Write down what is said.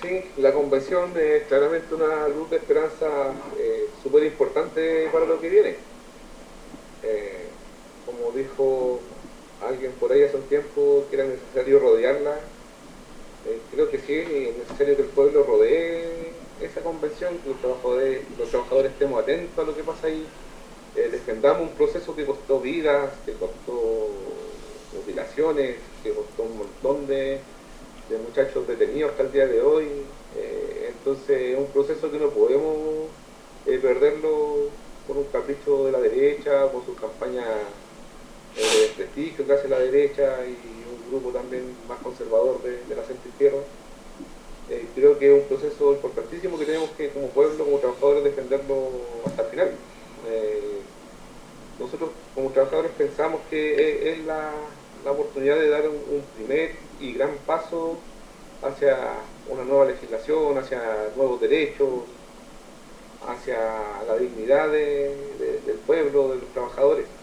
Sí, la convención es claramente una luz de esperanza súper importante para lo que viene. Eh, Como dijo alguien por ahí hace un tiempo que era necesario rodearla, creo que sí, es necesario que el pueblo rodee esa convención, que los trabajadores estemos atentos a lo que pasa ahí, defendamos un proceso que costó vidas, que costó mutilaciones, que costó un montón de muchachos detenidos hasta el día de hoy. Entonces es un proceso que no podemos perderlo por un capricho de la derecha, por sus campañas de desprestigio que hace la derecha y un grupo también más conservador de la centro-izquierda. Creo que es un proceso importantísimo que tenemos que como pueblo, como trabajadores, defenderlo hasta el final. Eh, Nosotros como trabajadores pensamos que es la oportunidad de dar un primer y gran paso hacia una nueva legislación, hacia nuevos derechos, hacia la dignidad del pueblo, de los trabajadores.